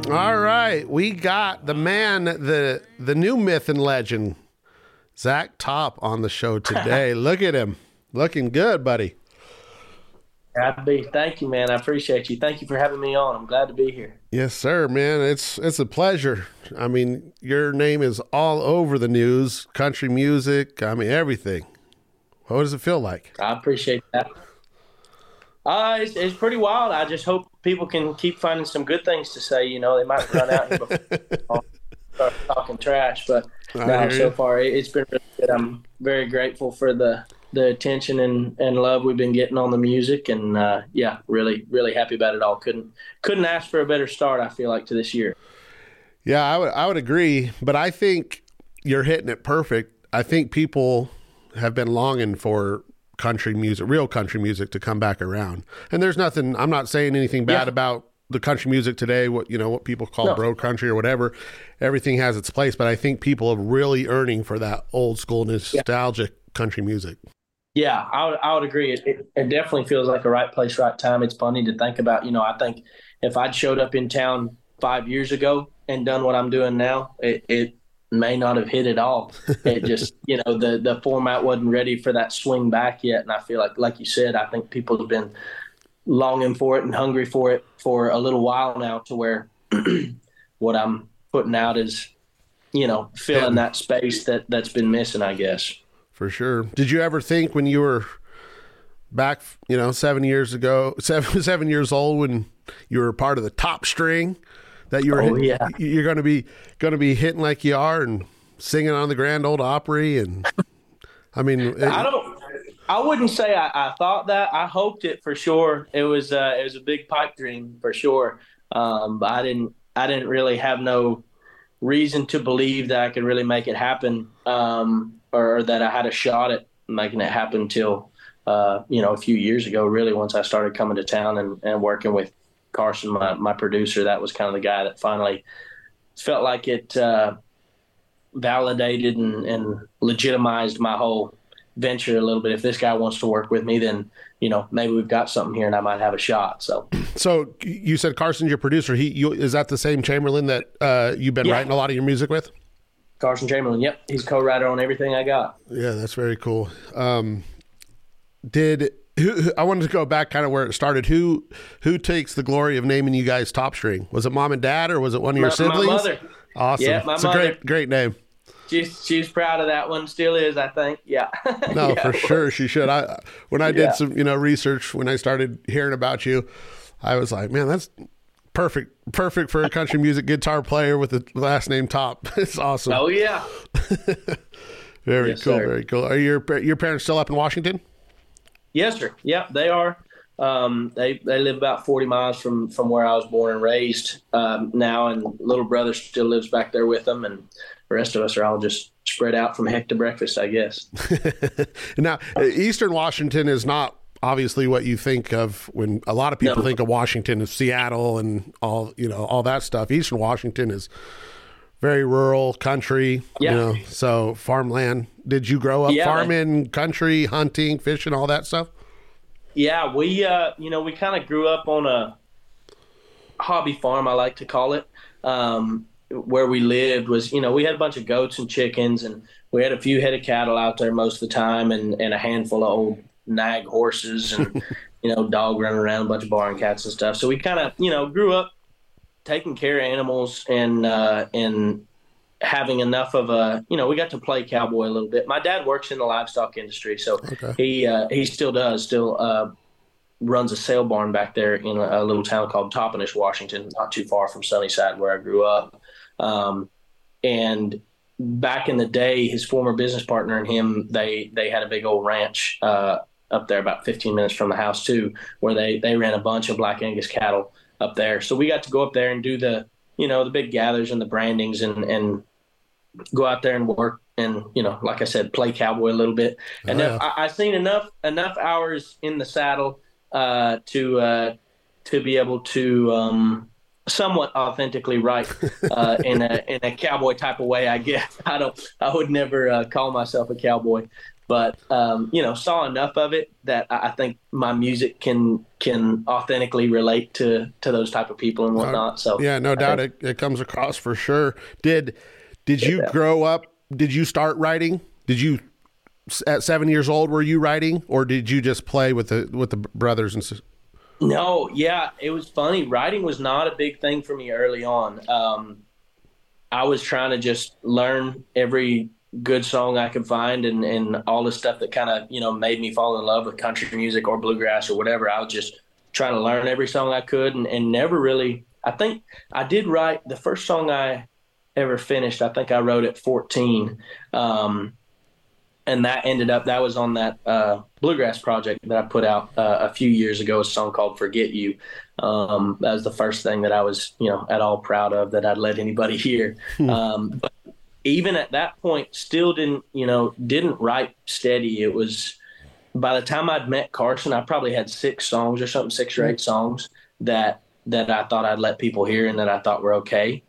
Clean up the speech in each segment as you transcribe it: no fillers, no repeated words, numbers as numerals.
All right, we got the man, the new myth and legend, Zach Top, on the show today. Look at him, looking good, buddy. Glad to be. Thank you, man. I appreciate you. Thank you for having me on. I'm glad to be here. Yes, sir, man. It's a pleasure. I mean, your name is all over the news, country music. I mean, everything. What does it feel like? I appreciate that. It's pretty wild. I just hope people can keep finding some good things to say. You know, they might run out here before start talking trash, but no, so far it's been really good. I'm very grateful for the attention and love we've been getting on the music, and really, really happy about it all. Couldn't ask for a better start, I feel like, to this year. Yeah, I would agree, but I think you're hitting it perfect. I think people have been longing for country music, real country music, to come back around. And there's nothing, I'm not saying anything bad about the country music today, what people call bro country or whatever. Everything has its place, but I think people are really yearning for that old school nostalgic country music. Yeah, I would agree. It definitely feels like a right place, right time. It's funny to think about. I think if I'd showed up in town 5 years ago and done what I'm doing now, it may not have hit at all. It just, the format wasn't ready for that swing back yet. And I feel like you said, I think people have been longing for it and hungry for it for a little while now, to where what I'm putting out is, filling that space that's been missing, I guess. For sure. Did you ever think when you were back, 7 years ago, 7 years old, when you were part of the top string, that you were you're going to be hitting like you are and singing on the Grand Ole Opry? And I mean, I wouldn't say I thought that. I hoped it for sure. It was a big pipe dream for sure. But I didn't really have no reason to believe that I could really make it happen, or that I had a shot at making it happen till a few years ago. Really, once I started coming to town and working with Carson, my producer, that was kind of the guy that finally felt like it validated and legitimized my whole venture a little bit. If this guy wants to work with me, then maybe we've got something here and I might have a shot. So you said Carson's your producer. Is that the same Chamberlain that you've been writing a lot of your music with? Carson Chamberlain. Yep, he's co-writer on everything I got. Yeah, that's very cool. I wanted to go back kind of where it started. Who takes the glory of naming you guys Top String? Was it mom and dad, or was it one of your siblings? My mother. Awesome. Yeah, my it's mother. a great name. She's proud of that one. Still is, I think. Yeah. No, for sure she should. When I did some research, when I started hearing about you, I was like, man, that's perfect for a country music guitar player with the last name Top. It's awesome. Oh yeah. Very Yes, cool. sir. Very cool. Are your parents still up in Washington? Yes, sir. Yeah, they are. They live about 40 miles from where I was born and raised now, and little brother still lives back there with them, and the rest of us are all just spread out from heck to breakfast, I guess. Now, Eastern Washington is not obviously what you think of when a lot of people think of Washington as Seattle and all that stuff. Eastern Washington is very rural, country, so farmland. Did you grow up farming, country, hunting, fishing, all that stuff? Yeah, we we kind of grew up on a hobby farm, I like to call it. Where we lived was, we had a bunch of goats and chickens, and we had a few head of cattle out there most of the time, and a handful of old nag horses, and dog running around, a bunch of barn cats and stuff. So we kind of grew up taking care of animals and having enough of we got to play cowboy a little bit. My dad works in the livestock industry, so he still runs a sale barn back there in a little town called Toppenish, Washington, not too far from Sunnyside where I grew up. And back in the day, his former business partner and him, they had a big old ranch up there about 15 minutes from the house too, where they ran a bunch of Black Angus cattle up there. So we got to go up there and do the big gathers and the brandings and go out there and work and, like I said, play cowboy a little bit. And I've seen enough hours in the saddle to be able to somewhat authentically write in a cowboy type of way, I guess. I would never call myself a cowboy, but saw enough of it that I think my music can authentically relate to those type of people and whatnot. So yeah, no doubt it comes across for sure. Did you grow up? Did you start writing? Did you at 7 years old were you writing, or did you just play with the brothers and sisters? No, yeah, it was funny. Writing was not a big thing for me early on. I was trying to just learn every good song I could find and all the stuff that kind of, made me fall in love with country music or bluegrass or whatever. I was just trying to learn every song I could and never really, I think I did write the first song I ever finished. I think I wrote at 14. And that was on that bluegrass project that I put out a few years ago, a song called Forget You. That was the first thing that I was, at all proud of that I'd let anybody hear. But even at that point, still didn't write steady. It was by the time I'd met Carson, I probably had 6 songs or something, 6 or 8 songs that I thought I'd let people hear and that I thought were okay.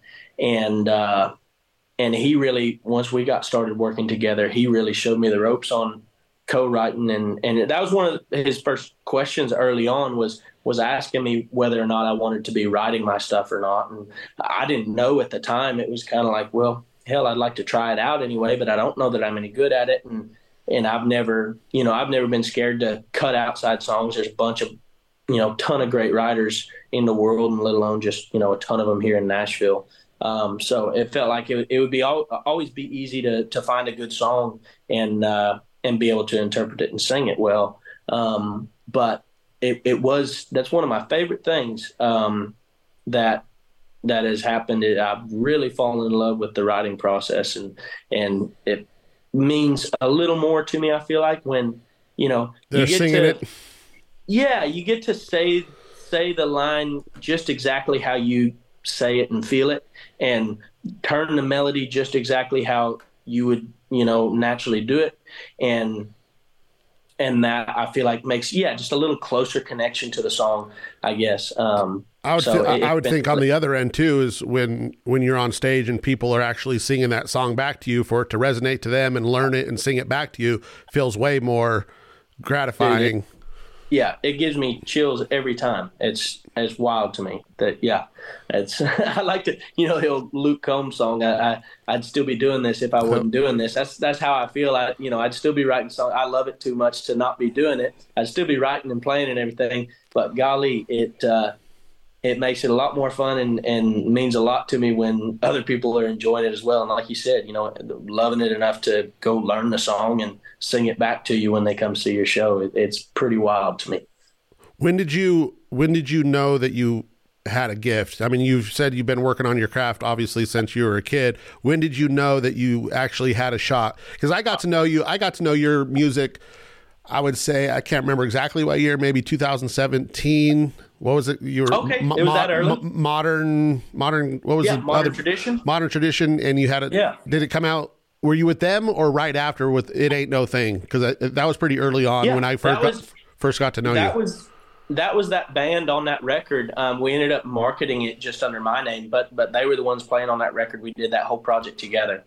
And he really, once we got started working together, he really showed me the ropes on co-writing. And that was one of his first questions early on was asking me whether or not I wanted to be writing my stuff or not. And I didn't know at the time. It was kind of like, well, hell, I'd like to try it out anyway, but I don't know that I'm any good at it. And I've never been scared to cut outside songs. There's a bunch of, ton of great writers in the world, and let alone just, a ton of them here in Nashville. So it felt like it would be always be easy to find a good song and be able to interpret it and sing it well. But that's one of my favorite things that has happened. I've really fallen in love with the writing process, and it means a little more to me. I feel like when they're singing it. Yeah, you get to say the line just exactly how you say it and feel it, and turn the melody just exactly how you would naturally do it, and that I feel like makes just a little closer connection to the song, I guess. I would think on the other end too is when you're on stage and people are actually singing that song back to you, for it to resonate to them and learn it and sing it back to you feels way more gratifying. Yeah, it gives me chills every time. It's wild to me that, it's, I like to, the old Luke Combs song, I'd still be doing this if I wasn't doing this. That's how I feel. I'd still be writing songs. I love it too much to not be doing it. I'd still be writing and playing and everything, but golly, it makes it a lot more fun and means a lot to me when other people are enjoying it as well. And like you said, loving it enough to go learn the song and sing it back to you when they come see your show. It's pretty wild to me. When did you know that you had a gift? I mean, you've said you've been working on your craft obviously since you were a kid. When did you know that you actually had a shot? Because I got to know your music, I would say, I can't remember exactly what year, maybe 2017. What was it? You were okay. It was that early. Modern. What was it? Modern Tradition. Modern Tradition, and you had it. Yeah. Did it come out? Were you with them or right after with It Ain't No Thing? Because that was pretty early on when I first got to know you. That was that band on that record. We ended up marketing it just under my name, but they were the ones playing on that record. We did that whole project together.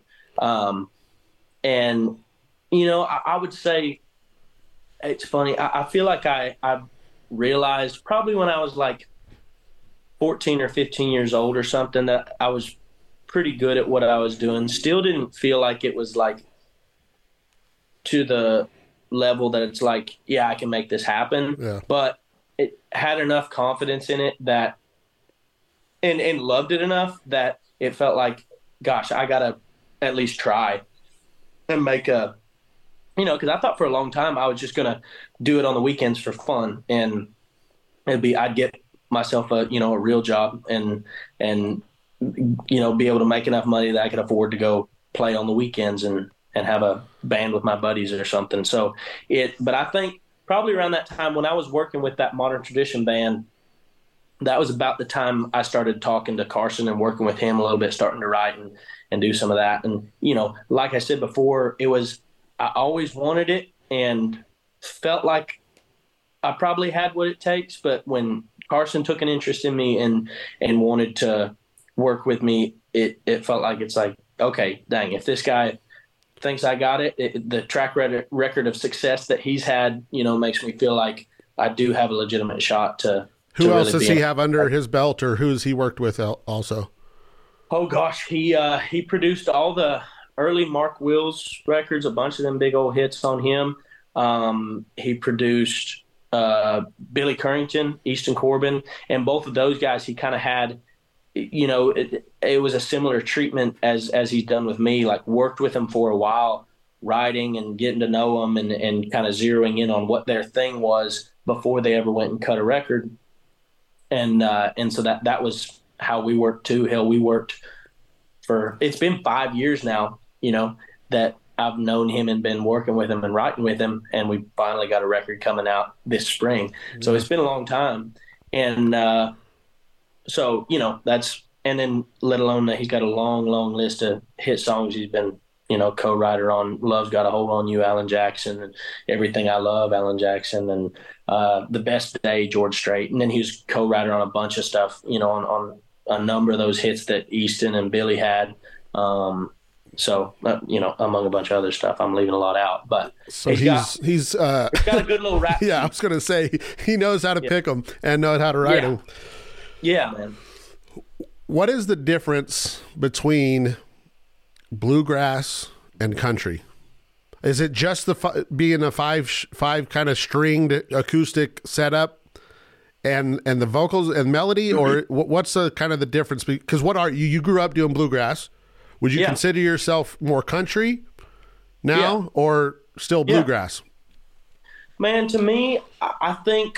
And I would say it's funny. I feel like I realized probably when I was like 14 or 15 years old or something that I was pretty good at what I was doing. Still didn't feel like it was like to the level that it's like, I can make this happen. Yeah. But it had enough confidence in it that and loved it enough that it felt like, gosh, I gotta at least try and make a because I thought for a long time I was just gonna do it on the weekends for fun, and I'd get myself a real job and be able to make enough money that I could afford to go play on the weekends and have a band with my buddies or something. But I think probably around that time when I was working with that Modern Tradition band, that was about the time I started talking to Carson and working with him a little bit, starting to write and do some of that. And like I said before, I always wanted it and felt like I probably had what it takes. But when Carson took an interest in me and wanted to work with me, it felt like it's like, okay, dang, if this guy thinks I got it. The track record of success that he's had, makes me feel like I do have a legitimate shot to. Who else really does he have under his belt, or who's he worked with also? Oh gosh, he produced all the early Mark Wills records, a bunch of them big old hits on him. He produced Billy Currington, Easton Corbin, and both of those guys he kind of had. It was a similar treatment as he's done with me. Like worked with them for a while, writing and getting to know them, and kind of zeroing in on what their thing was before they ever went and cut a record. And so that was how we worked too. Hell, we worked it's been 5 years now, that I've known him and been working with him and writing with him. And we finally got a record coming out this spring. So it's been a long time. And so, and then let alone that he's got a long, long list of hit songs he's been, co-writer on. Love's Got a Hold on You, Alan Jackson, and Everything I Love, Alan Jackson, and The Best Day, George Strait. And then he was co-writer on a bunch of stuff, on a number of those hits that Easton and Billy had. So, among a bunch of other stuff, I'm leaving a lot out, but so he's got a good little rap. Yeah, I was going to say he knows how to pick them and knows how to write them. Yeah, man. What is the difference between bluegrass and country? Is it just being a five kind of stringed acoustic setup and the vocals and melody, or what's the kind of the difference? Because what are you grew up doing bluegrass? Would you consider yourself more country now or still bluegrass? Man, to me, I think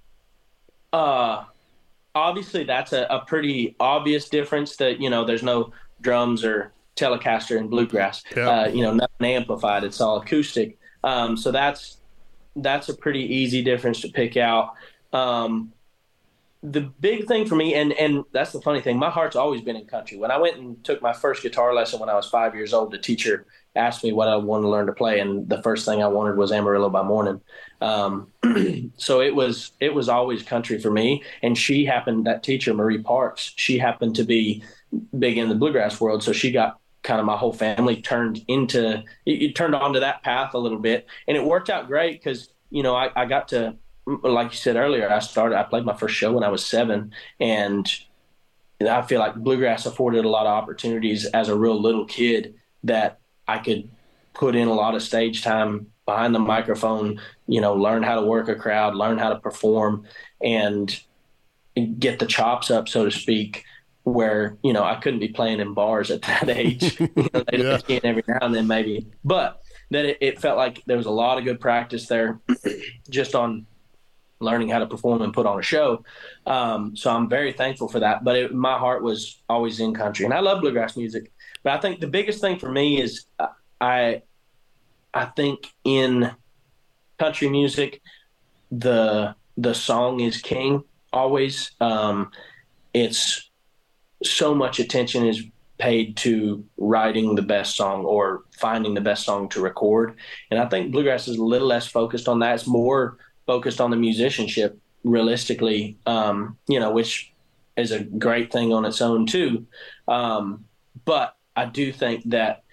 obviously that's a pretty obvious difference that, there's no drums or Telecaster in bluegrass. Yep. Nothing amplified. It's all acoustic. So that's a pretty easy difference to pick out. The big thing for me, and that's the funny thing, my heart's always been in country. When I went and took my first guitar lesson when I was 5 years old, the teacher asked me what I wanted to learn to play, and the first thing I wanted was Amarillo by Morning. So it was always country for me. And that teacher, Marie Parks, she happened to be big in the bluegrass world, so she got kind of my whole family turned onto that path a little bit, and it worked out great because I got to, like you said earlier, I played my first show when I was 7, and I feel like bluegrass afforded a lot of opportunities as a real little kid that I could put in a lot of stage time behind the microphone, learn how to work a crowd, learn how to perform, and get the chops up, so to speak, where, I couldn't be playing in bars at that age. They'd let me in every now and then maybe. But then it felt like there was a lot of good practice there just on learning how to perform and put on a show. So I'm very thankful for that. But my heart was always in country. And I love bluegrass music. But I think the biggest thing for me is I think in country music, the song is king always. It's so much attention is paid to writing the best song or finding the best song to record. And I think bluegrass is a little less focused on that. It's more focused on the musicianship realistically, which is a great thing on its own too. But I do think that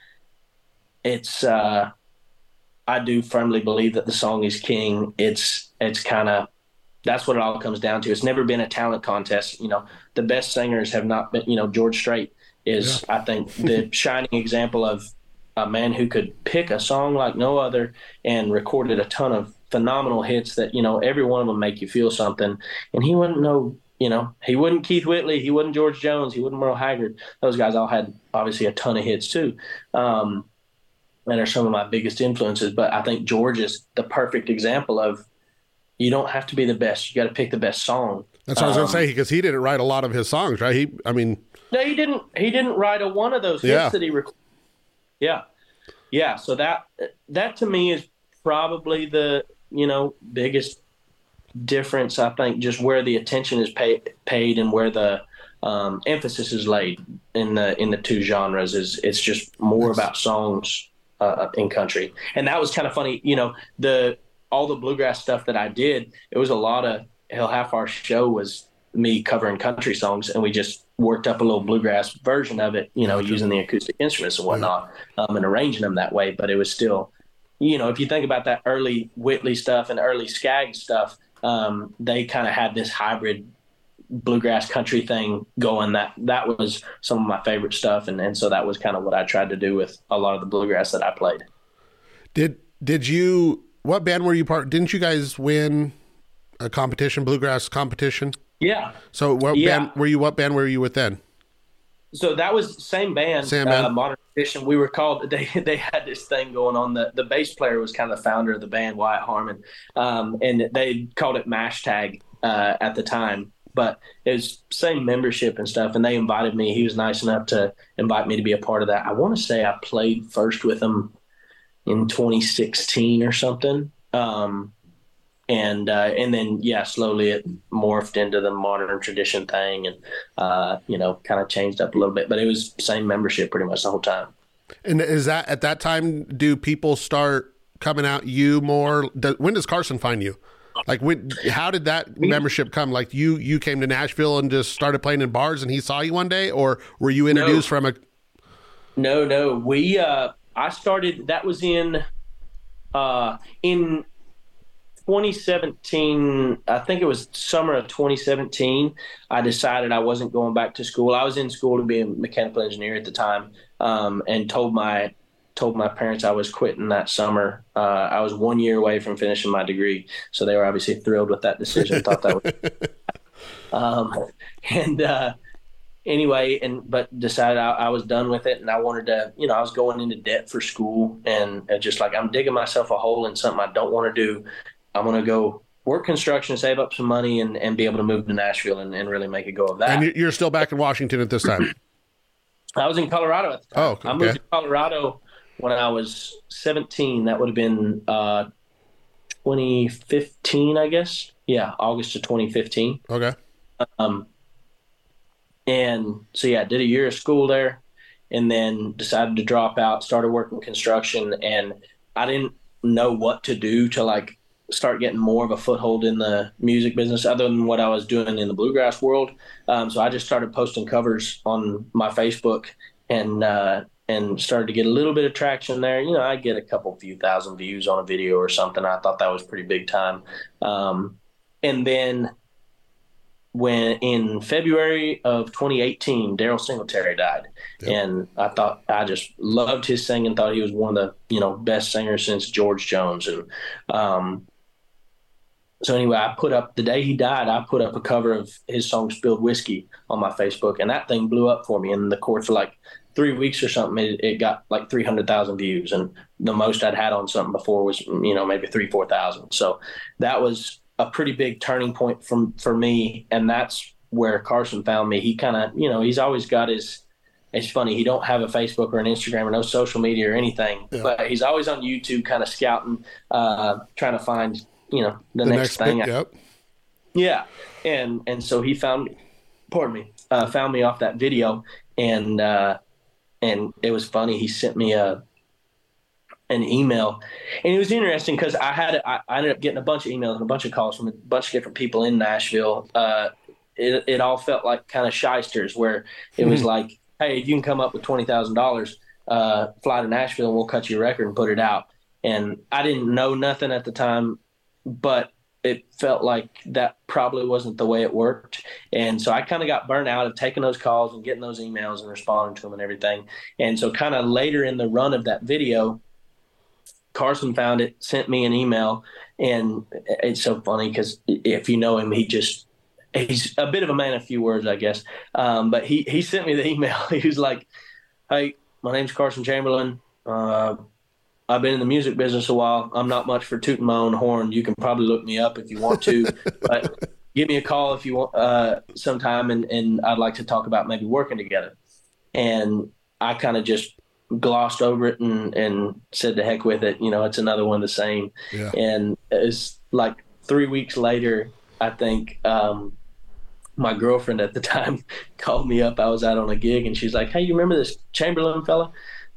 I do firmly believe that the song is king. It's kind of, that's what it all comes down to. It's never been a talent contest. The best singers have not been, George Strait is, I think, the shining example of a man who could pick a song like no other and recorded a ton of phenomenal hits that, every one of them make you feel something. And he wouldn't he wasn't Keith Whitley, he wasn't George Jones, he wasn't Merle Haggard. Those guys all had obviously a ton of hits too. And are some of my biggest influences. But I think George is the perfect example of, you don't have to be the best. You got to pick the best song. That's what I was going to say, because he didn't write a lot of his songs, right? No, he didn't. He didn't write one of those hits that he recorded. Yeah. So that to me is probably the biggest difference. I think just where the attention is paid and where the emphasis is laid in the two genres it's just more about songs in country. And that was kind of funny. All the bluegrass stuff that I did, it was a lot of half our show was me covering country songs, and we just worked up a little bluegrass version of it, using the acoustic instruments and whatnot, and arranging them that way. But it was still, if you think about that early Whitley stuff and early Skaggs stuff, they kind of had this hybrid bluegrass country thing going. That was some of my favorite stuff, and so that was kind of what I tried to do with a lot of the bluegrass that I played. Did you? What band were you part? Didn't you guys win a competition, bluegrass competition? Yeah. So what band were you? What band were you with then? So that was the same band, Modern Tradition. We were called. They had this thing going on. The bass player was kind of the founder of the band, Wyatt Harmon, and they called it Mash Tag at the time. But it was same membership and stuff, and they invited me. He was nice enough to invite me to be a part of that. I want to say I played first with them in 2016 or something. And then, slowly it morphed into the Modern Tradition thing and, kind of changed up a little bit. But it was same membership pretty much the whole time. And is that at that time, do people start coming out you more? When does Carson find you? Like, how did that membership come? Like, you came to Nashville and just started playing in bars and he saw you one day? Or were you introduced from a... No. I started, that was in 2017, I think it was summer of 2017, I decided I wasn't going back to school. I was in school to be a mechanical engineer at the time, and told my parents I was quitting that summer. I was 1 year away from finishing my degree, so they were obviously thrilled with that decision. Thought that was but decided I was done with it, and I wanted to, I was going into debt for school, and just like I'm digging myself a hole in something I don't want to do. I'm going to go work construction, save up some money, and be able to move to Nashville and really make a go of that. And you're still back in Washington at this time? I was in Colorado at the time. Oh, okay. I moved to Colorado when I was 17. That would have been 2015, I guess. Yeah, August of 2015. Okay. And so, did a year of school there and then decided to drop out, started working construction, and I didn't know what to do to, start getting more of a foothold in the music business other than what I was doing in the bluegrass world. So I just started posting covers on my Facebook and started to get a little bit of traction there. I'd get a few thousand views on a video or something. I thought that was pretty big time. And then when in February of 2018, Daryl Singletary died. Yep. And I just loved his singing, thought he was one of the, best singers since George Jones. And, so anyway, I put up, the day he died, I put up a cover of his song Spilled Whiskey on my Facebook, and that thing blew up for me. In the course of 3 weeks or something, it got 300,000 views, and the most I'd had on something before was, maybe 3,000-4,000. So that was a pretty big turning point for me, and that's where Carson found me. He kind of, he's always got his, it's funny, he don't have a Facebook or an Instagram or no social media or anything, but he's always on YouTube kind of scouting, trying to find, the next thing. Yep. Yeah. And so he found me off that video, and it was funny. He sent me an email, and it was interesting because I ended up getting a bunch of emails and a bunch of calls from a bunch of different people in Nashville. It all felt like kind of shysters, where it was like, hey, if you can come up with $20,000, fly to Nashville and we'll cut your record and put it out. And I didn't know nothing at the time, but it felt like that probably wasn't the way it worked. And so I kind of got burnt out of taking those calls and getting those emails and responding to them and everything. And so kind of later in the run of that video, Carson found it, sent me an email. And it's so funny because if you know him, he's a bit of a man of few words, I guess. But he sent me the email. He was like, hey, my name's Carson Chamberlain. I've been in the music business a while. I'm not much for tooting my own horn. You can probably look me up if you want to, but give me a call if you want sometime, and I'd like to talk about maybe working together. And I kind of just glossed over it and said to heck with it. It's another one the same. Yeah. And it's 3 weeks later, I think my girlfriend at the time called me up. I was out on a gig, and she's like, hey, you remember this Chamberlain fella?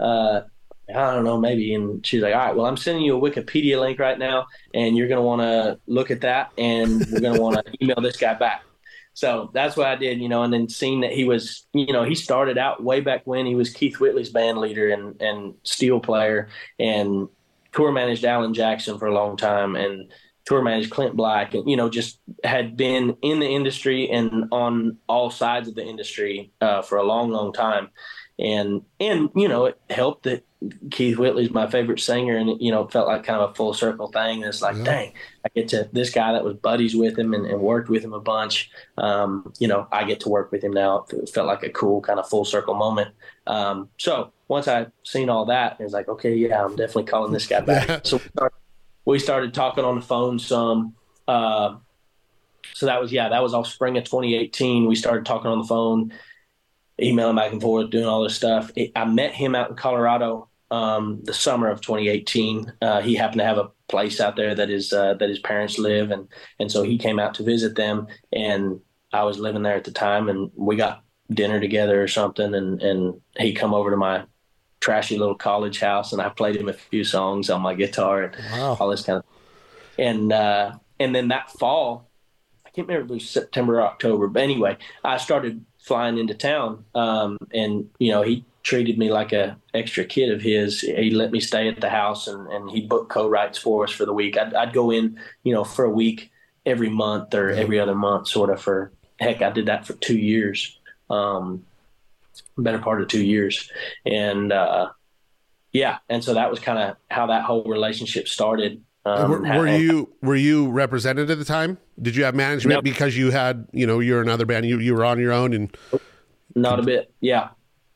I don't know, maybe. And she's like, all right, well, I'm sending you a Wikipedia link right now, and you're going to want to look at that, and we're going to want to email this guy back. So that's what I did, and then seeing that he was, he started out way back when he was Keith Whitley's band leader and steel player, and tour managed Alan Jackson for a long time, and tour managed Clint Black, and, just had been in the industry and on all sides of the industry for a long, long time. And it helped that Keith Whitley's my favorite singer, and it felt like kind of a full circle thing. And it's like, dang, I get to this guy that was buddies with him and worked with him a bunch. I get to work with him now. It felt like a cool kind of full circle moment. So once I seen all that, it was like, okay, yeah, I'm definitely calling this guy back. Yeah. So we started talking on the phone some. So that was all spring of 2018. We started talking on the phone, emailing back and forth, doing all this stuff. I met him out in Colorado the summer of 2018. He happened to have a place out there that his parents live, and so he came out to visit them. And I was living there at the time, and we got dinner together or something. And he come over to my trashy little college house, and I played him a few songs on my guitar and all this kind of. And then that fall, I can't remember if it was September or October, but anyway, I started flying into town, and he treated me like a extra kid of his. He let me stay at the house, and he booked co-writes for us for the week. I'd go in, for a week every month or every other month, sort of. I did that for 2 years, better part of 2 years, and and so that was kind of how that whole relationship started. Were you represented at the time? Did you have management? Nope. Because you had, you're another band, you were on your own? And not a bit. Yeah.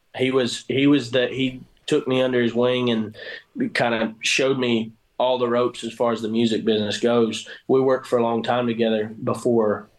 He took me under his wing and kind of showed me all the ropes as far as the music business goes. We worked for a long time together before,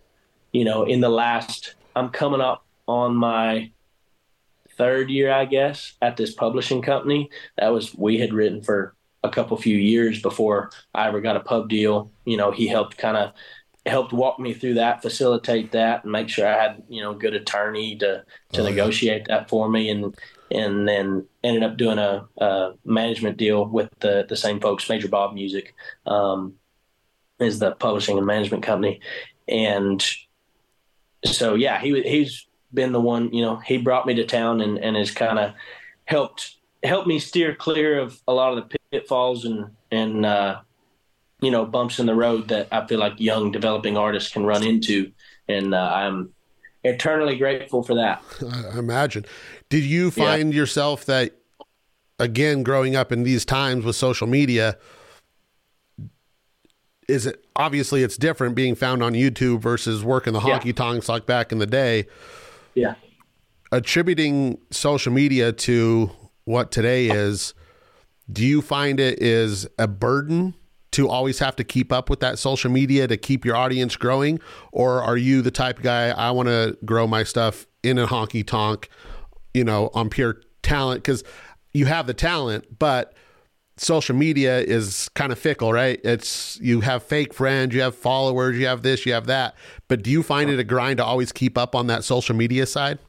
I'm coming up on my third year, I guess, at this publishing company. We had written for a few years before I ever got a pub deal. He helped walk me through that, facilitate that, and make sure I had, good attorney to negotiate that for me. And then ended up doing a management deal with the same folks, Major Bob Music, is the publishing and management company. And so, yeah, he's been the one, he brought me to town and has kind of helped me steer clear of a lot of the pitfalls and bumps in the road that I feel like young developing artists can run into. And I'm eternally grateful for that. I imagine. Did you find yourself that, again, growing up in these times with social media, obviously it's different being found on YouTube versus working the honky tonks like back in the day. Yeah. Attributing social media to what today is, do you find it is a burden to always have to keep up with that social media to keep your audience growing? Or are you the type of guy, I want to grow my stuff in a honky tonk, on pure talent? Because you have the talent, but social media is kind of fickle, right? You have fake friends, you have followers, you have this, you have that. But do you find it a grind to always keep up on that social media side?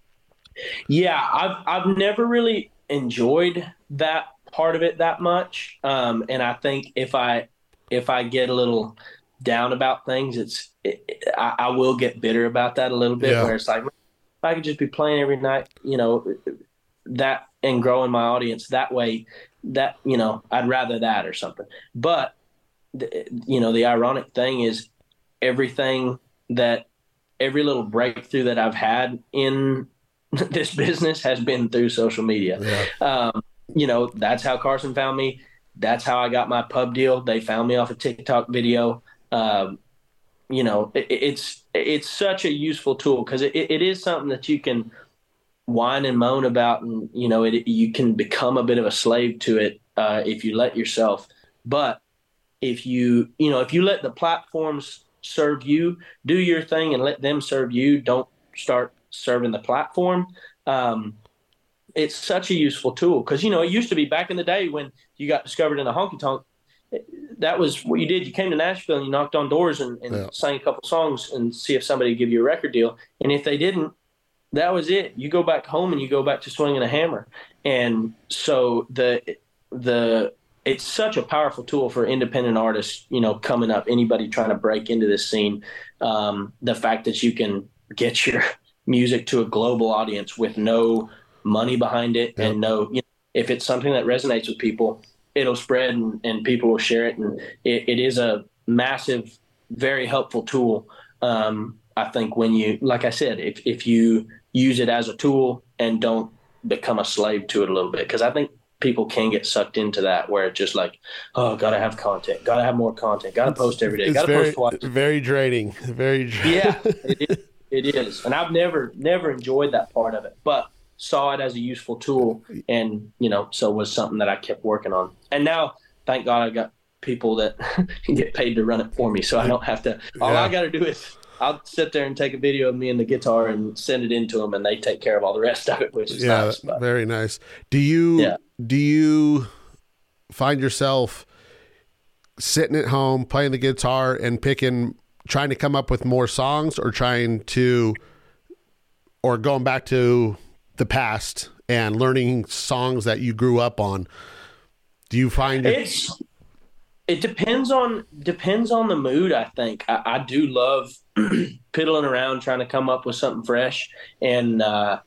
Yeah, I've never really enjoyed that part of it that much, and I think if I get a little down about things, I will get bitter about that a little bit. Where it's like, if I could just be playing every night, that, and growing my audience that way, that I'd rather that or something. But the ironic thing is, every little breakthrough that I've had in this business has been through social media. That's how Carson found me. That's how I got my pub deal. They found me off a TikTok video. It's such a useful tool, because it is something that you can whine and moan about, and you can become a bit of a slave to it if you let yourself. But if you let the platforms serve you, do your thing and let them serve you. Don't start serving the platform. It's such a useful tool, because it used to be back in the day when you got discovered in a honky tonk, that was what you did. You came to Nashville and you knocked on doors and sang a couple songs and see if somebody would give you a record deal. And if they didn't, that was it. You go back home and you go back to swinging a hammer. And so the it's such a powerful tool for independent artists, coming up, anybody trying to break into this scene. The fact that you can get your music to a global audience with no money behind it, Yep. and no, if it's something that resonates with people, it'll spread, and people will share it. And it is a massive, very helpful tool. I think when you, like I said, if you use it as a tool and don't become a slave to it a little bit, because I think people can get sucked into that, where it's just like, oh, gotta have content, gotta have more content, gotta post every day, gotta post twice. Very draining. Very draining. Yeah, it is. And I've never enjoyed that part of it, but saw it as a useful tool, and so was something that I kept working on. And now, thank God, I got people that can get paid to run it for me, so I don't have to. All I got to do is I'll sit there and take a video of me and the guitar and send it into them, and they take care of all the rest of it, which is nice. But, very nice. Do you find yourself sitting at home playing the guitar and trying to come up with more songs, or going back to the past and learning songs that you grew up on? Do you find it depends on the mood, I think. I do love piddling around trying to come up with something fresh, and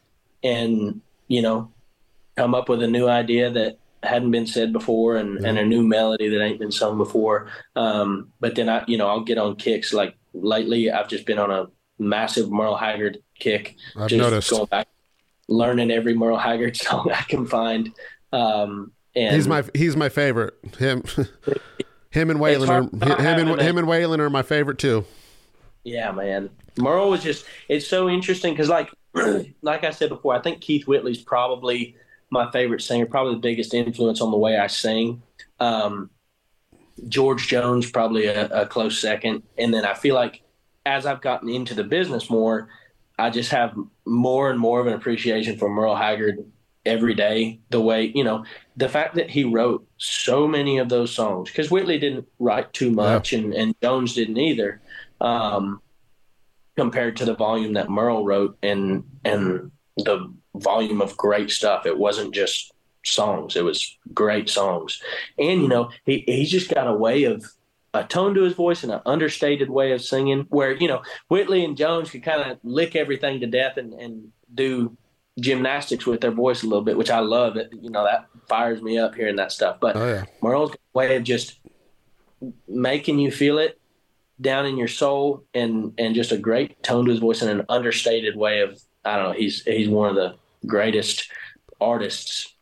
come up with a new idea that hadn't been said before, and a new melody that ain't been sung before. But then I'll get on kicks. Like lately, I've just been on a massive Merle Haggard kick. I've noticed. Going back, learning every Merle Haggard song I can find. And he's my favorite. Him and Waylon are my favorite too. Yeah, man. Merle was it's so interesting because like I said before, I think Keith Whitley's probably my favorite singer, probably the biggest influence on the way I sing. George Jones, probably a close second. And then I feel like as I've gotten into the business more, I just have more and more of an appreciation for Merle Haggard every day. The way, the fact that he wrote so many of those songs, because Whitley didn't write too much, and Jones didn't either, compared to the volume that Merle wrote, and the volume of great stuff. It wasn't just songs, it was great songs. And he's just got a tone to his voice and an understated way of singing, where Whitley and Jones could kind of lick everything to death and do gymnastics with their voice a little bit, which I love. It that fires me up hearing that stuff. But Merle's way of just making you feel it down in your soul, and just a great tone to his voice and an understated way of, I don't know, he's one of the greatest artists.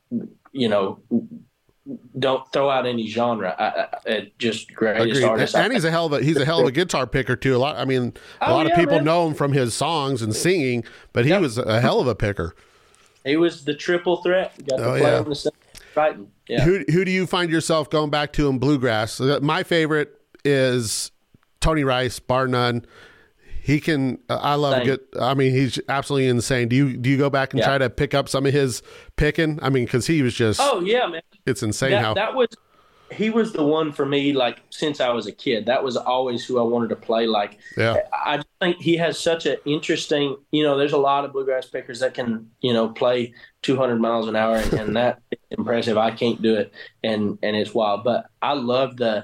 Don't throw out any genre. Just greatest artist. And he's a hell of a guitar picker too. A lot of people know him from his songs and singing, but he was a hell of a picker. He was the triple threat. Got to play on the same fighting. Yeah. Who do you find yourself going back to in bluegrass? My favorite is Tony Rice, bar none. He can. I love it. I mean, he's absolutely insane. Do you go back and try to pick up some of his picking? I mean, because he was just. Oh yeah, man. It's insane he was the one for me. Like since I was a kid, that was always who I wanted to play. Like, I just think he has such an interesting. There's a lot of bluegrass pickers that can play 200 miles an hour, and that is impressive. I can't do it, and it's wild. But I love the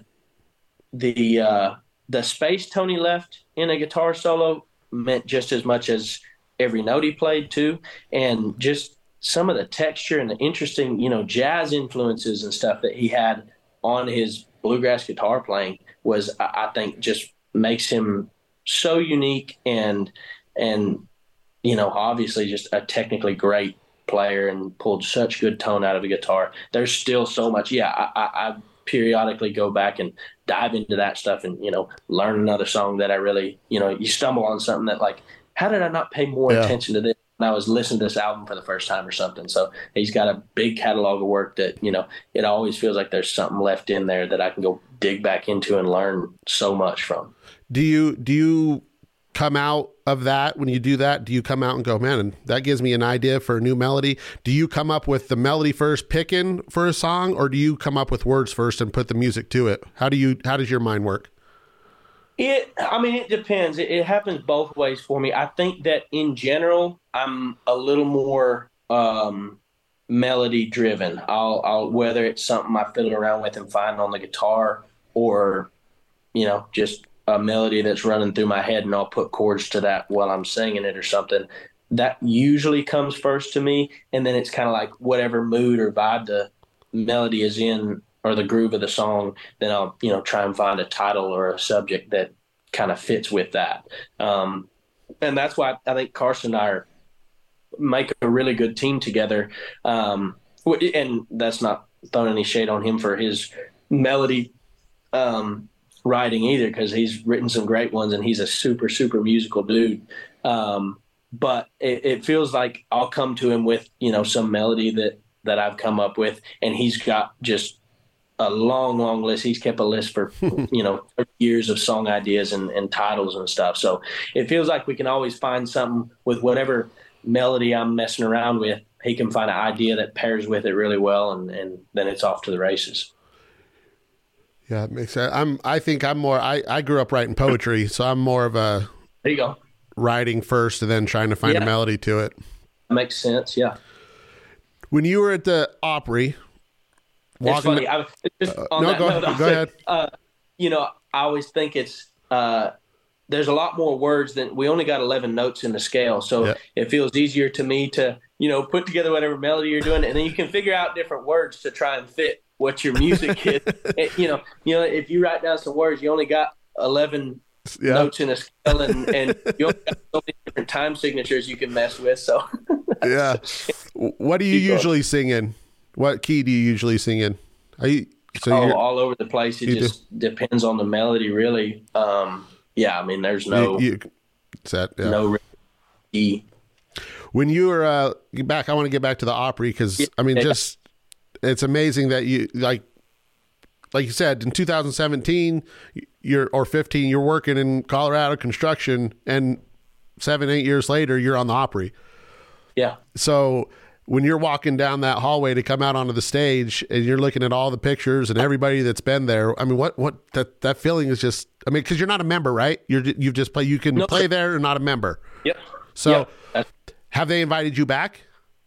space Tony left in a guitar solo meant just as much as every note he played too. And just some of the texture and the interesting, jazz influences and stuff that he had on his bluegrass guitar playing was, I think, just makes him so unique and obviously just a technically great player and pulled such good tone out of the guitar. There's still so much. I periodically go back and dive into that stuff and learn another song that I really you stumble on something that, like, how did I not pay more attention to this when I was listening to this album for the first time or something. So he's got a big catalog of work that it always feels like there's something left in there that I can go dig back into and learn so much from. Do you come out of that when you do that? Do you come out and go, man, that gives me an idea for a new melody? Do you come up with the melody first, picking for a song, or do you come up with words first and put the music to it? How does your mind work? It depends. It happens both ways for me. I think that in general, I'm a little more melody driven. I'll whether it's something I fiddle around with and find on the guitar, or just a melody that's running through my head and I'll put chords to that while I'm singing it or something. That usually comes first to me, and then it's kind of like whatever mood or vibe the melody is in or the groove of the song, then I'll try and find a title or a subject that kind of fits with that. And that's why I think Carson and I make a really good team together. And that's not throwing any shade on him for his melody writing either, because he's written some great ones and he's a super, super musical dude. But it feels like I'll come to him with, some melody that I've come up with, and he's got just a long, long list. He's kept a list for, 30 years of song ideas and titles and stuff. So it feels like we can always find something with whatever melody I'm messing around with. He can find an idea that pairs with it really well, and then it's off to the races. Yeah, it makes sense. I think I'm more, I grew up writing poetry, so I'm more of a there you go. Writing first and then trying to find a melody to it. Makes sense. Yeah. When you were at the Opry, it's funny. Go ahead. I always think it's, there's a lot more words than we only got 11 notes in the scale. So It feels easier to me to, put together whatever melody you're doing, and then you can figure out different words to try and fit what your music is. If you write down some words, you only got 11 notes in a scale, and you only got so many different time signatures you can mess with. So yeah. What do you usually sing in? What key do you usually sing in? All over the place. It just depends on the melody, really. There's no no key. When you were back, I want to get back to the Opry because just it's amazing that you like you said in 2017 or 15 you're working in Colorado construction, and 7-8 years later you're on the Opry. Yeah. So when you're walking down that hallway to come out onto the stage and you're looking at all the pictures and everybody that's been there, what that feeling is just, because you're not a member, right? You've just play, you can play there and not a member. Yep. So have they invited you back?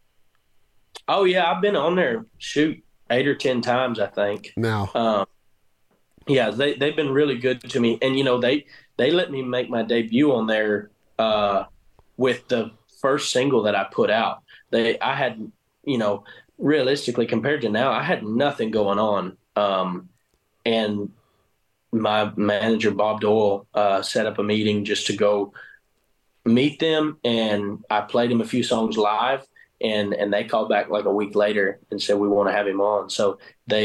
Oh yeah. I've been on there, 8 or 10 times, I think. Now. They've been really good to me. And, they let me make my debut on there with the first single that I put out. I had, realistically compared to now, I had nothing going on. And my manager, Bob Doyle, set up a meeting just to go meet them. And I played him a few songs live, and they called back like a week later and said, we want to have him on. So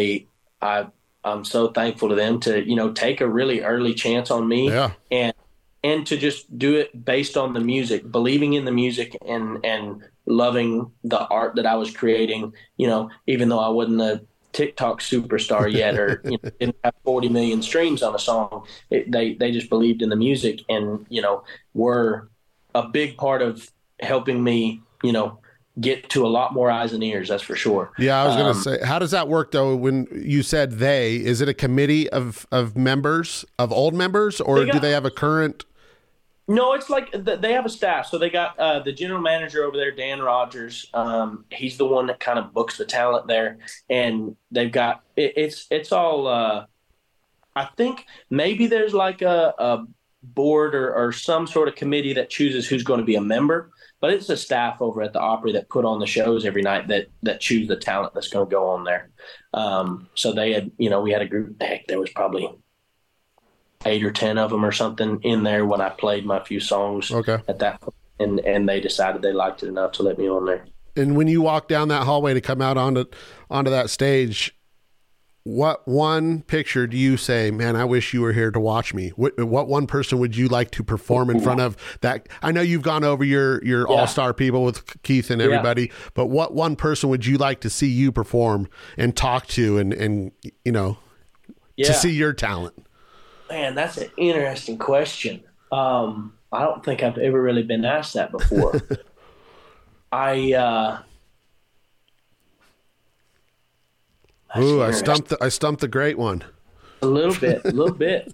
I'm so thankful to them to, take a really early chance on me and to just do it based on the music, believing in the music and loving the art that I was creating, even though I wasn't a TikTok superstar yet or didn't have 40 million streams on a song. They just believed in the music and, were a big part of helping me, get to a lot more eyes and ears. That's for sure. Yeah. I was going to say, how does that work though? When you said is it a committee of members, of old members, or do they have a current? No, it's like they have a staff. So they got the general manager over there, Dan Rogers. He's the one that kind of books the talent there, and they've got it's all. I think maybe there's like a board or some sort of committee that chooses who's going to be a member, but it's a staff over at the Opry that put on the shows every night that choose the talent that's going to go on there. So they had, we had a group. Heck, there was probably 8 or 10 of them or something in there when I played my few songs at that point, and they decided they liked it enough to let me on there. And when you walk down that hallway to come out onto that stage, what one picture do you say, man, I wish you were here to watch me? What one person would you like to perform in front of that? I know you've gone over your all-star people with Keith and everybody, but what one person would you like to see you perform and talk to and to see your talent? Man, that's an interesting question. I don't think I've ever really been asked that before. I stumped the great one. A little bit.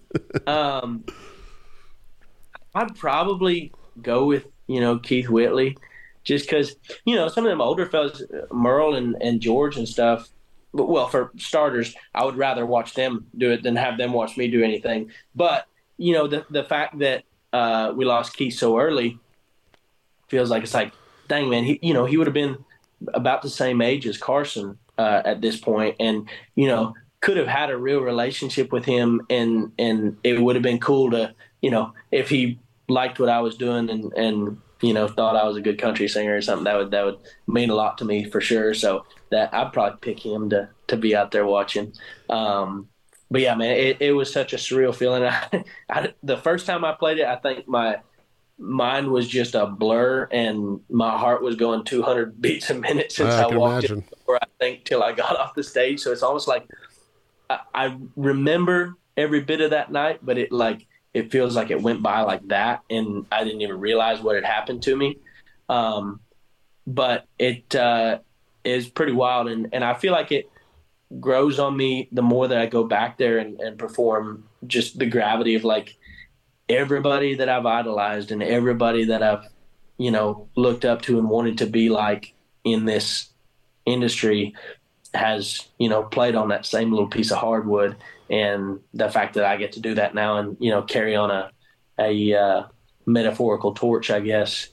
I'd probably go with, Keith Whitley. just because, some of them older fellas, Merle and George and stuff. Well, for starters, I would rather watch them do it than have them watch me do anything. But the fact that we lost Keith so early feels like it's like, dang man, he would have been about the same age as Carson at this point, and could have had a real relationship with him, and it would have been cool to if he liked what I was doing and thought I was a good country singer or something, that would mean a lot to me for sure. So that I'd probably pick him to be out there watching. But yeah, man, it was such a surreal feeling. The first time I played it, I think my mind was just a blur and my heart was going 200 beats a minute since I walked in the door, I think, till I got off the stage. So it's almost like I remember every bit of that night, but it feels like it went by like that, and I didn't even realize what had happened to me. But it is pretty wild, and I feel like it grows on me the more that I go back there and perform, just the gravity of like everybody that I've idolized and everybody that I've, looked up to and wanted to be like in this industry has, played on that same little piece of hardwood. And the fact that I get to do that now and, carry on a metaphorical torch, I guess,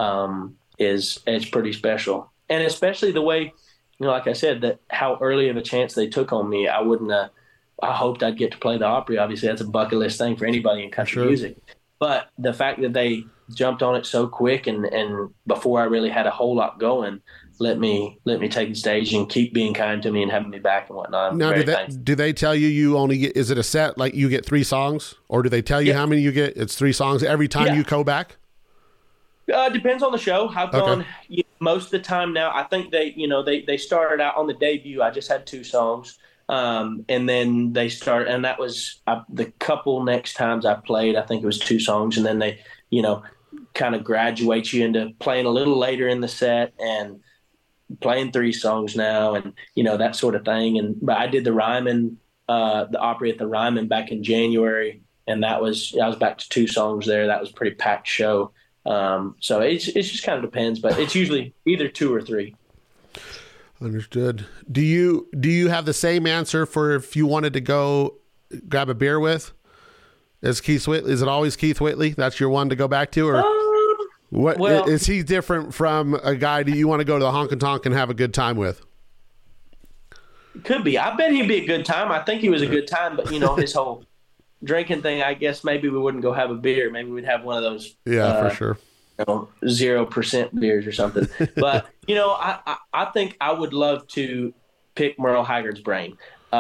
it's pretty special. And especially the way, like I said, that how early of a chance they took on me. I hoped I'd get to play the Opry. Obviously, that's a bucket list thing for anybody in country music. But the fact that they jumped on it so quick and before I really had a whole lot going, let me take the stage and keep being kind to me and having me back and whatnot. Now, do they tell you only get, is it a set, like you get 3 songs, or do they tell you how many you get? It's 3 songs every time you go back? Depends on the show. I've gone most of the time now. I think they started out on the debut. I just had 2 songs. And then they start, and that was the couple next times I played, I think it was 2 songs. And then they, kind of graduate you into playing a little later in the set and playing 3 songs now, and that sort of thing. But I did the Ryman, the Opry at the Ryman back in January, and I was back to 2 songs there. That was a pretty packed show. So it just kind of depends, but it's usually either 2 or 3. Understood. Do you have the same answer for if you wanted to go grab a beer with as Keith Whitley? Is it always Keith Whitley? That's your one to go back to, or what? Well, is he different from a guy that you want to go to the honky tonk and have a good time with? Could be. I bet he'd be a good time. I think he was a good time, but his whole drinking thing, I guess maybe we wouldn't go have a beer. Maybe we'd have one of those. Yeah, for sure. 0% beers or something. But, I think I would love to pick Merle Haggard's brain.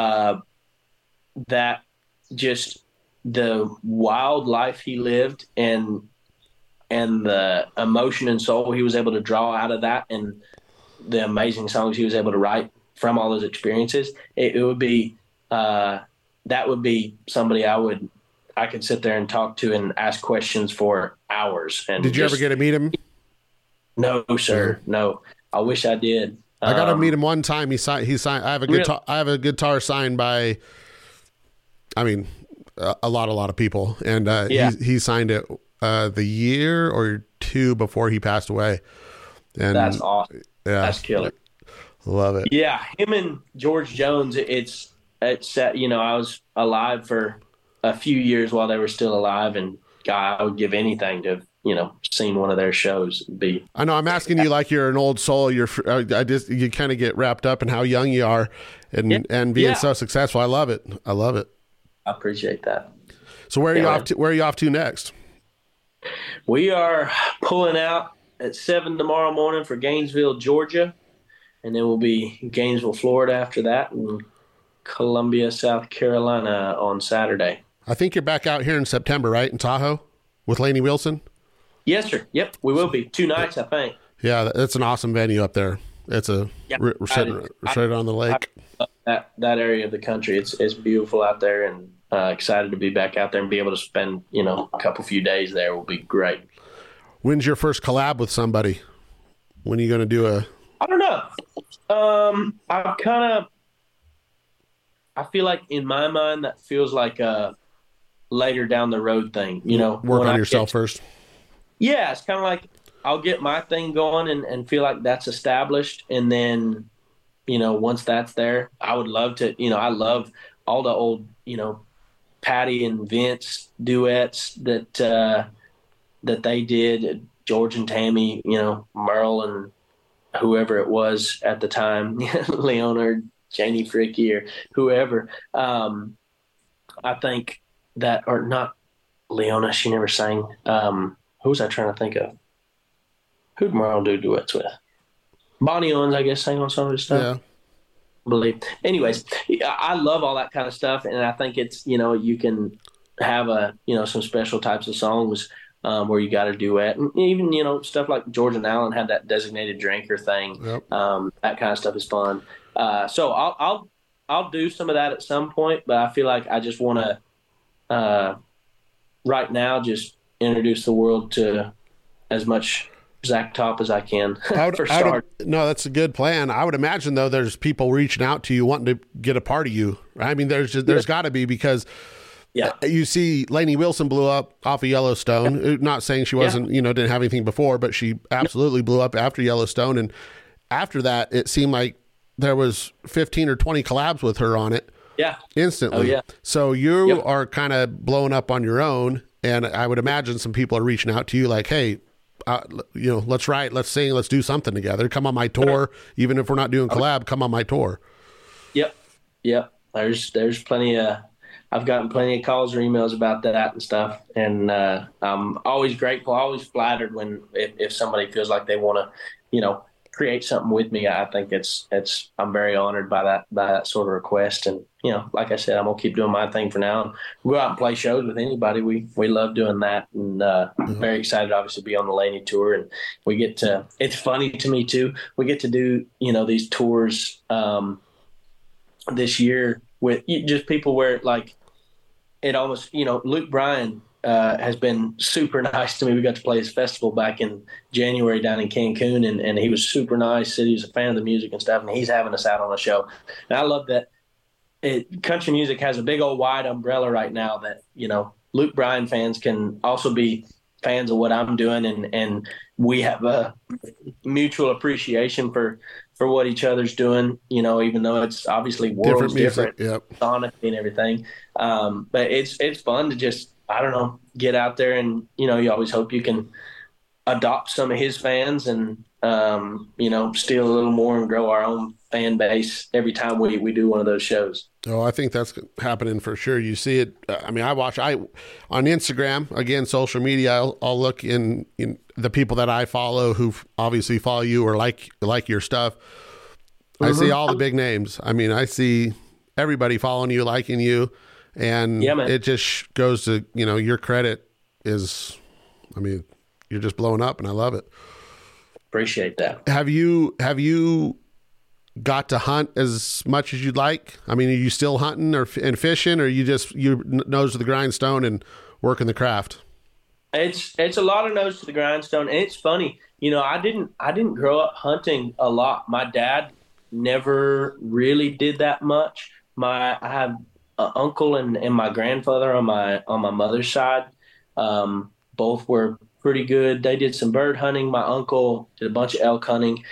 That just the wild life he lived and the emotion and soul he was able to draw out of that, and the amazing songs he was able to write from all those experiences, it would be that would be somebody I could sit there and talk to and ask questions for hours. And did you ever get to meet him? No, sir. No. I wish I did. I got to meet him one time. He signed. I have a guitar. I have a guitar signed by, a lot of people, and he signed it the year or 2 before he passed away. And that's awesome. Yeah, that's killer. Love it. Yeah, him and George Jones. It's I was alive for a few years while they were still alive, and God, I would give anything to have, seen one of their shows. I know I'm asking you like you're an old soul. You kind of get wrapped up in how young you are and being so successful. I love it. I appreciate that. So where are you off to? Where are you off to next? We are pulling out at 7 tomorrow morning for Gainesville, Georgia, and then we'll be in Gainesville, Florida after that, and Columbia, South Carolina on Saturday. I think you're back out here in September, right? In Tahoe with Lainey Wilson? Yes, sir. Yep, we will be. 2 nights, I think. Yeah, it's an awesome venue up there. It's we're sitting right on the lake. That area of the country, it's beautiful out there, and excited to be back out there and be able to spend, a few days there will be great. When's your first collab with somebody? When are you going to do I don't know. I feel like in my mind that feels like a later down the road thing, Work on yourself first. Yeah, it's kind of like I'll get my thing going and feel like that's established, and then once that's there, I would love to. I love all the old Patty and Vince duets that they did, George and Tammy, Merle and whoever it was at the time, Leona or Janie Fricky or whoever. I think that, or not Leona, she never sang. Who was I trying to think of? Who'd Merle do duets with? Bonnie Owens, I guess, sang on some of his stuff. Yeah. I believe. Anyways, I love all that kind of stuff, and I think it's you can have some special types of songs where you got to duet, and even stuff like George and Alan had that designated drinker thing. Yep. That kind of stuff is fun. So I'll do some of that at some point, but I feel like I just want to right now just introduce the world to as much Zach Top as I can for start. No, that's a good plan. I would imagine though, there's people reaching out to you wanting to get a part of you. Right? I mean, there's got to be, because you see Lainey Wilson blew up off of Yellowstone. Yeah. Not saying she wasn't, didn't have anything before, but she absolutely blew up after Yellowstone. And after that, it seemed like there was 15 or 20 collabs with her on it. Yeah. Instantly. Oh, yeah. So you are kind of blowing up on your own. And I would imagine some people are reaching out to you like, hey, let's write, let's sing, let's do something together. Come on my tour. Even if we're not doing collab, come on my tour. Yep. There's plenty I've gotten plenty of calls or emails about that and stuff. And I'm always grateful, always flattered when if somebody feels like they want to, create something with me. I think I'm very honored by that sort of request. And, like I said, I'm going to keep doing my thing for now. And we'll go out and play shows with anybody. We love doing that. And I'm very excited, obviously, to be on the Laney tour. And we get to, it's funny to me too, we get to do, these tours this year with just people where like it almost, Luke Bryan has been super nice to me. We got to play his festival back in January down in Cancun, and he was super nice. Said he was a fan of the music and stuff, and he's having us out on a show. And I love that country music has a big old wide umbrella right now that, Luke Bryan fans can also be fans of what I'm doing, and we have a mutual appreciation for what each other's doing, even though it's obviously worlds different, sonically and everything. But it's fun to just, I don't know, get out there and, you always hope you can adopt some of his fans and, steal a little more and grow our own fan base every time we do one of those shows. Oh, I think that's happening for sure. You see it. I mean, I on Instagram, again, social media, I'll look in the people that I follow who obviously follow you or like your stuff. I see all the big names. I mean, I see everybody following you, liking you. And it just goes to, your credit is, I mean, you're just blowing up and I love it. Appreciate that. Have you got to hunt as much as you'd like? I mean, are you still hunting and fishing, or you nose to the grindstone and working the craft? It's a lot of nose to the grindstone. And it's funny, I didn't grow up hunting a lot. My dad never really did that much. I have an uncle and my grandfather on my mother's side. Both were pretty good. They did some bird hunting. My uncle did a bunch of elk hunting.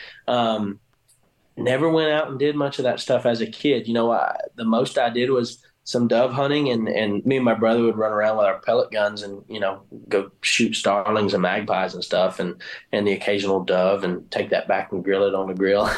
Never went out and did much of that stuff as a kid. The most I did was some dove hunting, and me and my brother would run around with our pellet guns and, go shoot starlings and magpies and stuff, and the occasional dove, and take that back and grill it on the grill.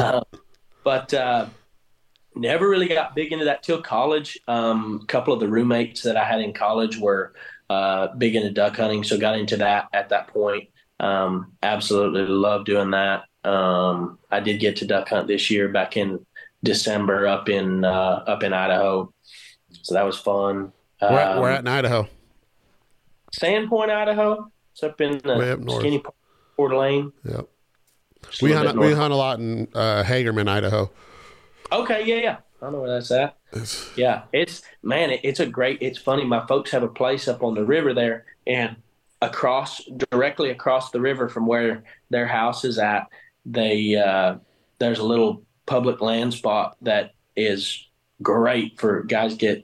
But never really got big into that till college. A couple of the roommates that I had in college were big into duck hunting, so got into that at that point. Absolutely love doing that. I did get to duck hunt this year back in December up in Idaho, so that was fun. We're at in Idaho. Sandpoint, Idaho. It's up in Skinny Coeur d'Alene. Yep. We hunt a lot in Hagerman, Idaho. Okay, yeah. I know where that's at. Yeah, it's funny. My folks have a place up on the river there, and directly across the river from where their house is at, there's a little public land spot that is great for guys get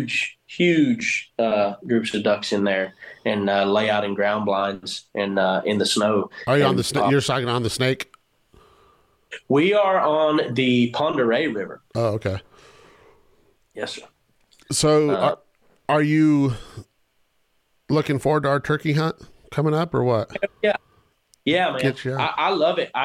huge groups of ducks in there and lay out in ground blinds and in the snow. Are you on And, the snake? You're talking on the Snake? we are on the Pend Oreille River. Oh, okay. Yes, sir. So are you looking forward to our turkey hunt coming up or what? Yeah. Yeah, man. Get you out. I love it.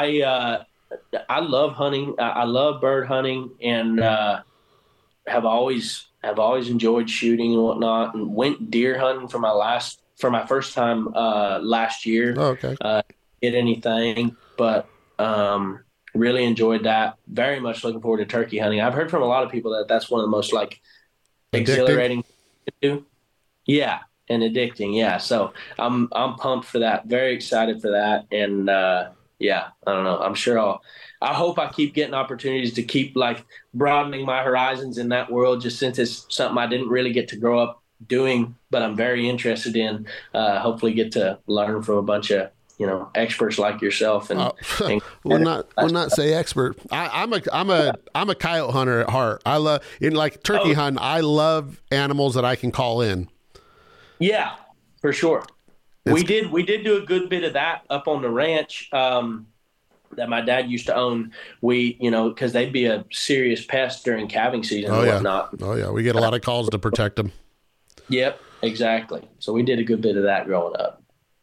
I love hunting. I love bird hunting, and have always enjoyed shooting and whatnot. And went deer hunting for my first time last year. Oh, okay. Get anything, but really enjoyed that. Very much looking forward to turkey hunting. I've heard from a lot of people that that's one of the most like exhilarating to do. Yeah, and addicting. Yeah, so I'm pumped for that. Very excited for that, and yeah, I don't know. I'm sure I hope I keep getting opportunities to keep like broadening my horizons in that world. Just since it's something I didn't really get to grow up doing, but I'm very interested in. Hopefully, get to learn from a bunch of experts like yourself. And, we'll not say expert. I'm a coyote hunter at heart. I love in like turkey hunting. I love animals that I can call in. Yeah, for sure. We did do a good bit of that up on the ranch that my dad used to own. We, because they'd be a serious pest during calving season and whatnot. Oh yeah, we get a lot of calls to protect them. Yep, exactly. So we did a good bit of that growing up.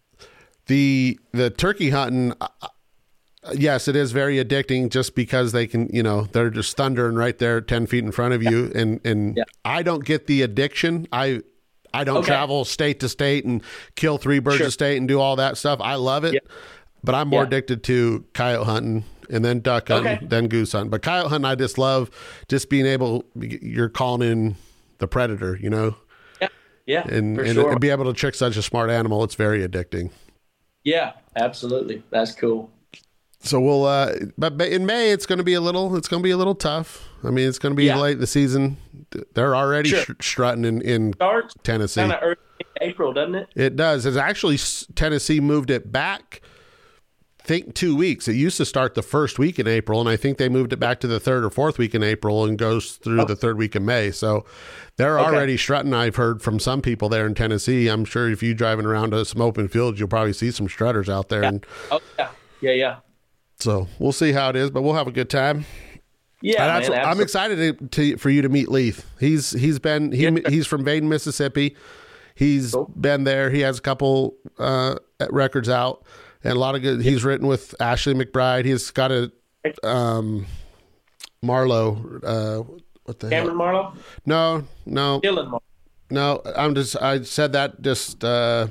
The turkey hunting, yes, it is very addicting just because they can, they're just thundering right there 10 feet in front of you. And I don't get the addiction. I don't travel state to state and kill 3 birds a state and do all that stuff. I love it, but I'm more addicted to coyote hunting and then duck hunting, then goose hunting. But coyote hunting, I just love just being able, you're calling in the predator, Yeah, and sure. be able to trick such a smart animal. It's very addicting. Yeah, absolutely. That's cool. So we'll, but in May it's going to be a little tough. I mean, it's going to be late in the season. They're already strutting in Tennessee. Kind of early in April, doesn't it? It does. It's actually Tennessee moved it back. I think 2 weeks. It used to start the first week in April, and I think they moved it back to the 3rd or 4th week in April and goes through the 3rd week of May. So they're already strutting. I've heard from some people there in Tennessee. I'm sure if you driving around to some open fields, you'll probably see some strutters out there. Yeah. Yeah. So we'll see how it is, but we'll have a good time. Yeah, man, I'm excited for you to meet Leith. He's from Baden, Mississippi. He's been there. He has a couple records out and a lot of good. He's written with Ashley McBride. He's got a Marlowe. What the Cameron hell? Marlowe? No. Dylan Marlowe. No, I said that just out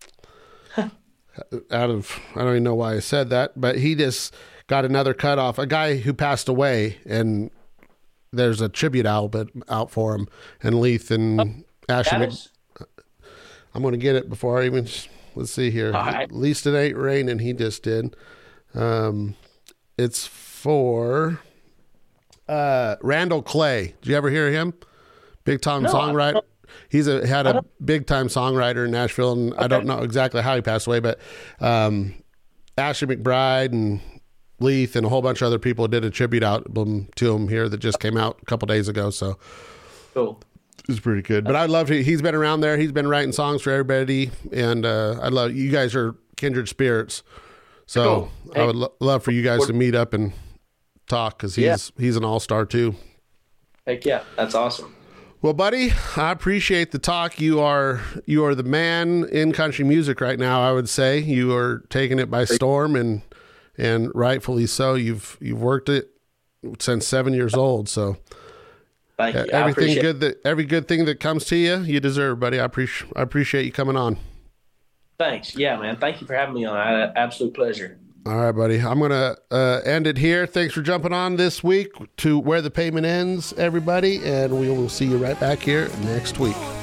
of, I don't even know why I said that, but he just got another cut off. A guy who passed away, and there's a tribute album out for him. And Leith and Ashley. I'm going to get it before I even. Let's see here. Right. At least it ain't raining. He just did. It's for Randall Clay. Did you ever hear him? Big time songwriter. He's had a big time songwriter in Nashville, and I don't know exactly how he passed away, but Ashley McBride and Leith and a whole bunch of other people did a tribute album to him here that just came out a couple days ago. So cool. It's pretty good. But I love it. He's been around there. He's been writing songs for everybody, and I love you guys are kindred spirits. So cool. I would love for you guys to meet up and talk because he's an all-star too. Heck yeah, that's awesome. Well, buddy, I appreciate the talk. You are the man in country music right now. I would say you are taking it by storm, and rightfully so. You've worked it since 7 years old. So thank you. Everything good every good thing that comes to you, you deserve, buddy. I appreciate you coming on. Thanks. Yeah, man. Thank you for having me on. I had an absolute pleasure. All right, buddy. I'm going to end it here. Thanks for jumping on this week to Where the Pavement Ends, everybody. And we will see you right back here next week.